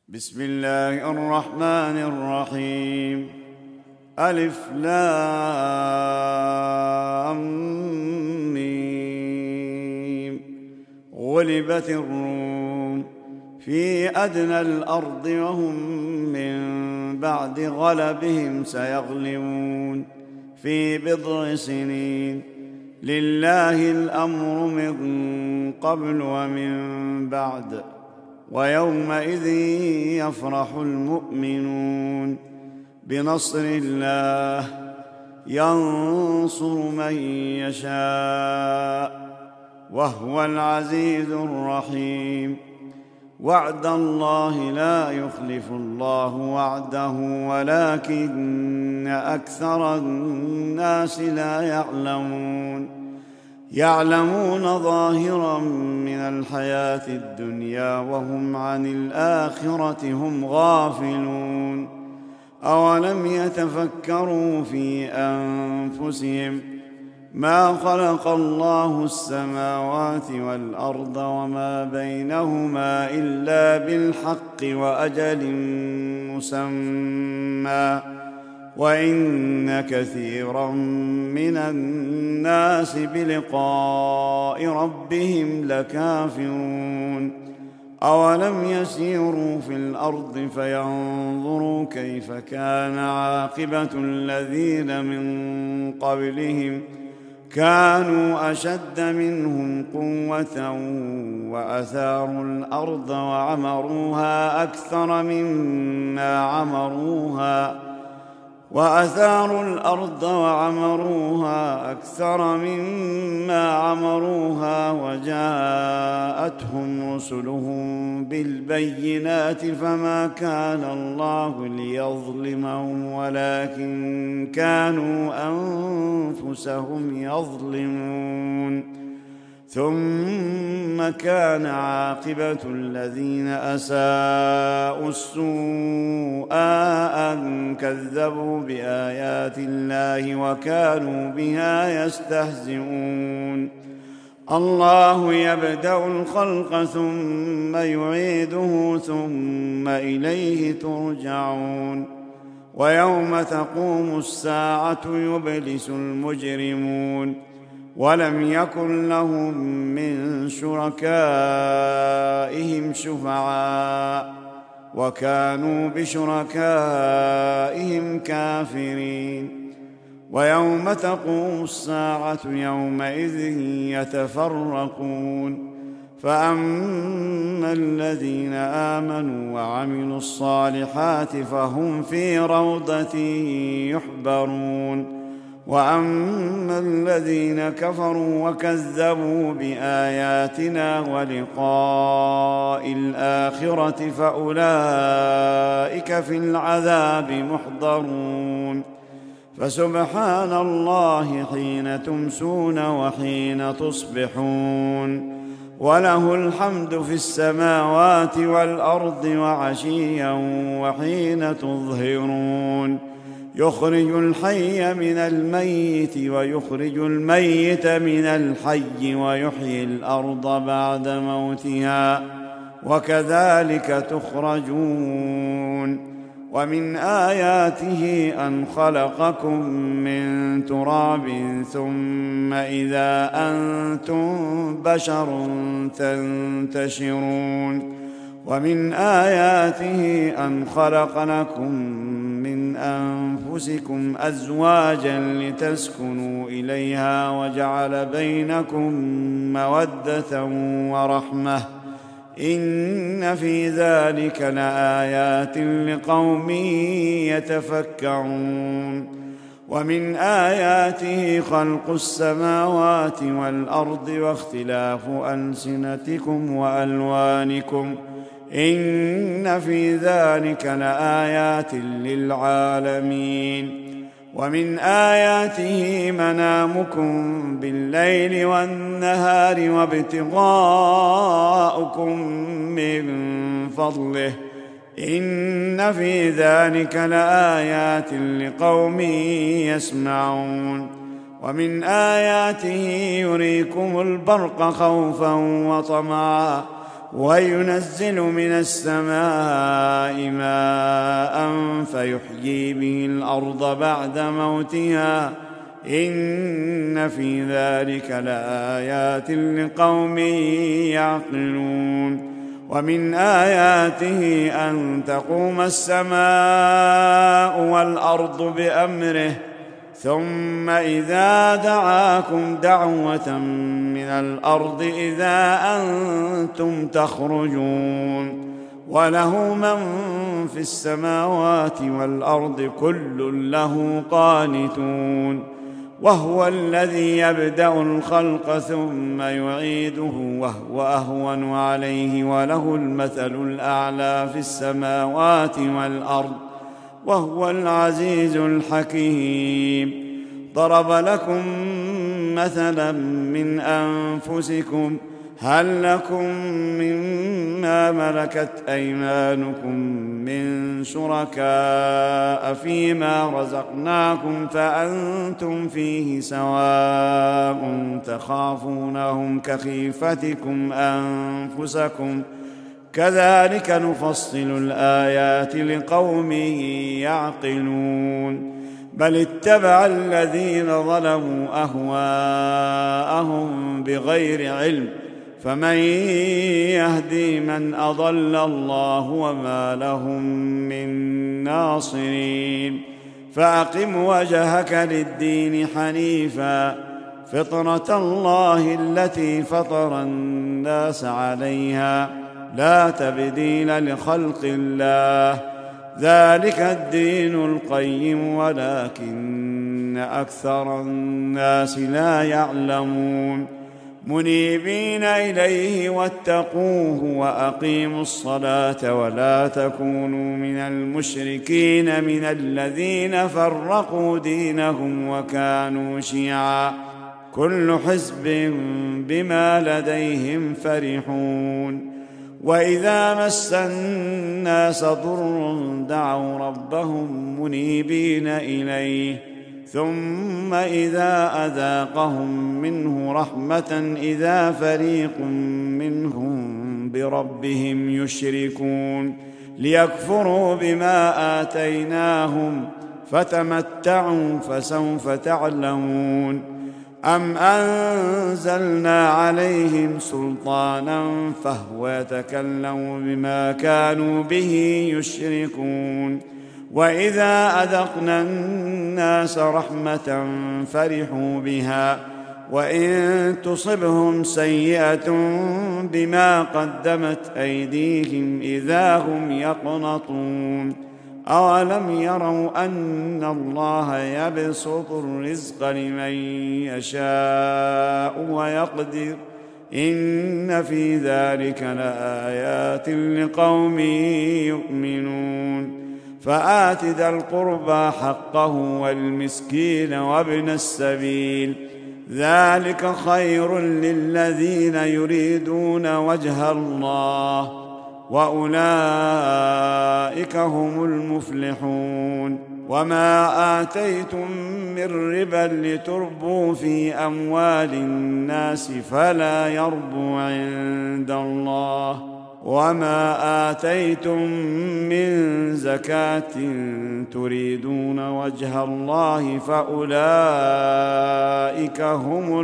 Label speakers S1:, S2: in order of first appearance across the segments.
S1: بسم الله الرحمن الرحيم. ألف لام ميم. غلبت الروم في أدنى الأرض وهم من بعد غلبهم سيغلبون في بضع سنين. لله الأمر من قبل ومن بعد، ويومئذ يفرح المؤمنون بنصر الله ينصر من يشاء وهو العزيز الرحيم. وعد الله لا يخلف الله وعده ولكن أكثر الناس لا يعلمون ظاهرا من الحياة الدنيا وهم عن الآخرة هم غافلون. أولم يتفكروا في أنفسهم ما خلق الله السماوات والأرض وما بينهما إلا بالحق وأجل مسمى، وإن كثيرا من الناس بلقاء ربهم لكافرون. أولم يسيروا في الأرض فينظروا كيف كان عاقبة الذين من قبلهم كانوا أشد منهم قوة وأثاروا الأرض وعمروها أكثر مما عمروها وجاءتهم رسلهم بالبينات فما كان الله ليظلمهم ولكن كانوا أنفسهم يظلمون. ثم كان عاقبة الذين أساءوا السوء أن كذبوا بآيات الله وكانوا بها يستهزئون. الله يبدأ الخلق ثم يعيده ثم إليه ترجعون. ويوم تقوم الساعة يبلس المجرمون ولم يكن لهم من شركائهم شفعاء وكانوا بشركائهم كافرين. ويوم تقوم الساعة يومئذ يتفرقون، فأما الذين آمنوا وعملوا الصالحات فهم في روضة يحبرون، وأما الذين كفروا وكذبوا بآياتنا ولقاء الآخرة فأولئك في العذاب محضرون. فسبحان الله حين تمسون وحين تصبحون، وله الحمد في السماوات والأرض وعشيا وحين تظهرون. يخرج الحي من الميت ويخرج الميت من الحي ويحيي الأرض بعد موتها وكذلك تخرجون. ومن آياته أن خلقكم من تراب ثم إذا أنتم بشر تنتشرون. ومن آياته أن خلق لكم من أنفسكم أزواجا لتسكنوا إليها وجعل بينكم مودة ورحمة، إن في ذلك لآيات لقوم يتفكرون. ومن آياته خلق السماوات والأرض واختلاف ألسنتكم وألوانكم، إن في ذلك لآيات للعالمين. ومن آياته منامكم بالليل والنهار وابتغاؤكم من فضله، إن في ذلك لآيات لقوم يسمعون. ومن آياته يريكم البرق خوفا وطمعا وينزل من السماء ماء فيحيي به الأرض بعد موتها إن في ذلك لآيات لقوم يعقلون ومن آياته أن تقوم السماء والأرض بأمره ثم إذا دعاكم دعوة من الأرض إذا أنتم تخرجون وله من في السماوات والأرض كل له قانتون وهو الذي يبدأ الخلق ثم يعيده وهو أهون عليه وله المثل الأعلى في السماوات والأرض وهو العزيز الحكيم ضرب لكم مثلا من أنفسكم هل لكم مما ملكت أيمانكم من شركاء فيما رزقناكم فأنتم فيه سواء تخافونهم كخيفتكم أنفسكم كذلك نفصل الآيات لقوم يعقلون بل اتبع الذين ظلموا أهواءهم بغير علم فمن يهدي من أضل الله وما لهم من ناصرين فأقم وجهك للدين حنيفا فطرة الله التي فطر الناس عليها لا تبديل لخلق الله ذلك الدين القيم ولكن أكثر الناس لا يعلمون منيبين إليه واتقوه وأقيموا الصلاة ولا تكونوا من المشركين من الذين فرقوا دينهم وكانوا شيعا كل حزب بما لديهم فرحون وإذا مس الناس ضر دعوا ربهم منيبين إليه ثم إذا أذاقهم منه رحمة إذا فريق منهم بربهم يشركون ليكفروا بما آتيناهم فتمتعوا فسوف تعلمون أم أنزلنا عليهم سلطانا فهو يتكلم بما كانوا به يشركون وإذا أذقنا الناس رحمة فرحوا بها وإن تصبهم سيئة بما قدمت أيديهم إذا هم يقنطون أولم يروا أن الله يبسط الرزق لمن يشاء ويقدر إن في ذلك لآيات لقوم يؤمنون فآت ذا القربى حقه والمسكين وابن السبيل ذلك خير للذين يريدون وجه الله وأولئك هم المفلحون وما آتيتم من ربا لتربوا في أموال الناس فلا يربو عند الله وما آتيتم من زكاة تريدون وجه الله فأولئك هم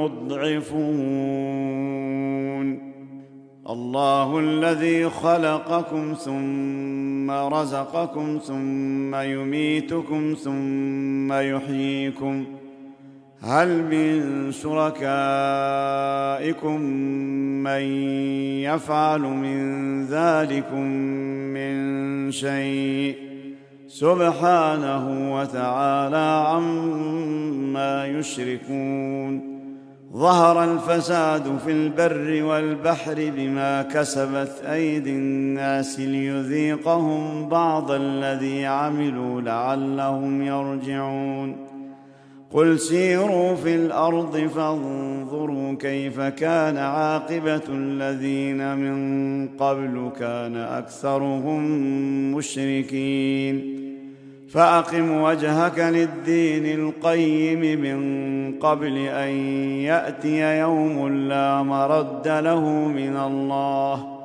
S1: المضعفون الله الذي خلقكم ثم رزقكم ثم يميتكم ثم يحييكم هل من شركائكم من يفعل من ذلكم من شيء سبحانه وتعالى عما يشركون ظهر الفساد في البر والبحر بما كسبت أيدي الناس ليذيقهم بعض الذي عملوا لعلهم يرجعون قل سيروا في الأرض فانظروا كيف كان عاقبة الذين من قبل كان أكثرهم مشركين فأقم وجهك للدين القيم من قبل أن يأتي يوم لا مرد له من الله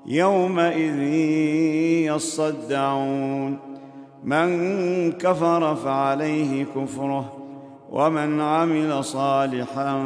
S1: يومئذ يصدعون. من كفر فعليه كفره، ومن عمل صالحا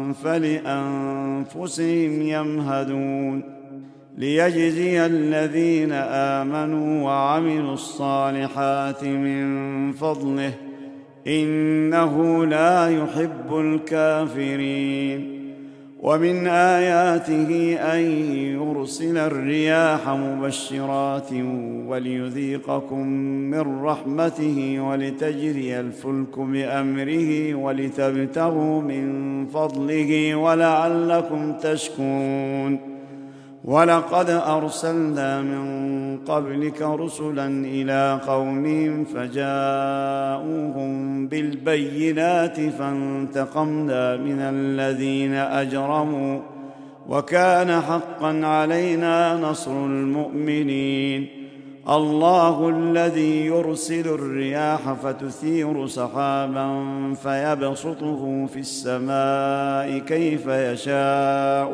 S1: فلأنفسهم يمهدون، ليجزي الذين آمنوا وعملوا الصالحات من فضله، إنه لا يحب الكافرين. ومن آياته أن يرسل الرياح مبشرات وليذيقكم من رحمته ولتجري الفلك بأمره ولتبتغوا من فضله ولعلكم تشكرون. ولقد أرسلنا من قبلك رسلا إلى قومهم فجاءوهم بالبينات فانتقمنا من الذين أجرموا، وكان حقا علينا نصر المؤمنين. الله الذي يرسل الرياح فتثير سحابا فيبسطه في السماء كيف يشاء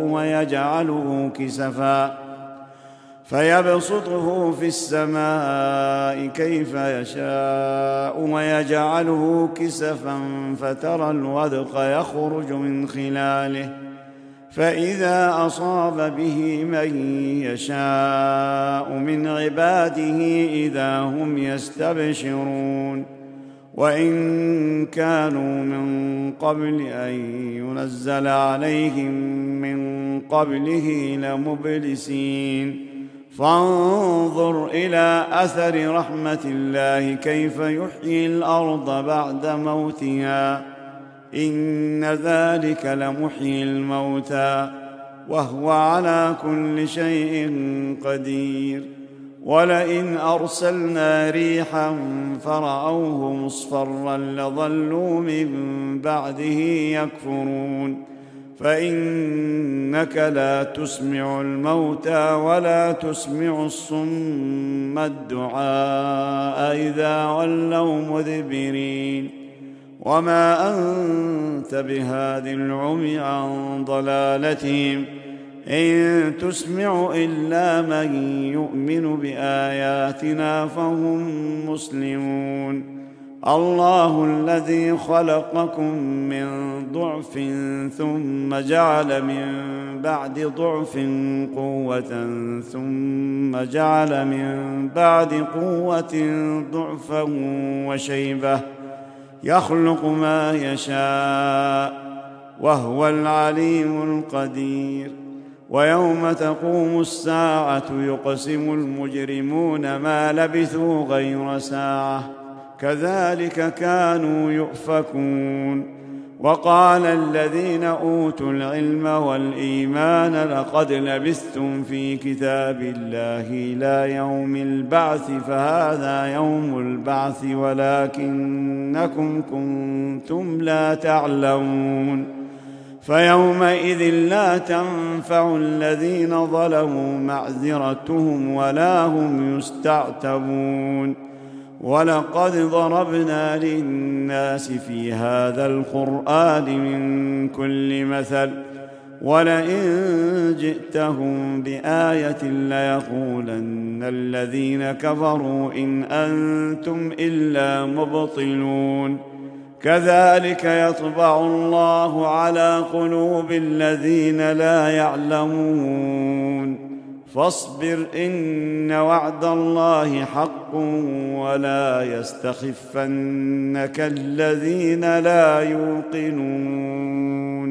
S1: ويجعله كسفا فترى الودق يخرج من خلاله، فإذا أصاب به من يشاء من عباده إذا هم يستبشرون. وإن كانوا من قبل أن ينزل عليهم من قبله لمبلسين. فانظر إلى أثر رحمة الله كيف يحيي الأرض بعد موتها، إن ذلك لمحيي الموتى وهو على كل شيء قدير. ولئن أرسلنا ريحا فرأوه مصفرا لظلوا من بعده يكفرون. فإنك لا تسمع الموتى ولا تسمع الصم الدعاء إذا ولوا مدبرين. وما أنت بهاد العمي عن ضلالتهم، إن تسمع إلا من يؤمن بآياتنا فهم مسلمون. الله الذي خلقكم من ضعف ثم جعل من بعد ضعف قوة ثم جعل من بعد قوة ضعفا وشيبة، يخلق ما يشاء وهو العليم القدير. ويوم تقوم الساعة يقسم المجرمون ما لبثوا غير ساعة، كذلك كانوا يؤفكون. وقال الذين أوتوا العلم والإيمان لقد لبثتم في كتاب الله إلى يوم البعث، فهذا يوم البعث ولكنكم كنتم لا تعلمون. فيومئذ لا تنفع الذين ظلموا معذرتهم ولا هم يستعتبون. ولقد ضربنا للناس في هذا القرآن من كل مثل، ولئن جئتهم بآية ليقولن الذين كفروا إن أنتم إلا مبطلون. كذلك يطبع الله على قلوب الذين لا يعلمون. فاصبر إن وعد الله حق ولا يستخفنك الذين لا يوقنون.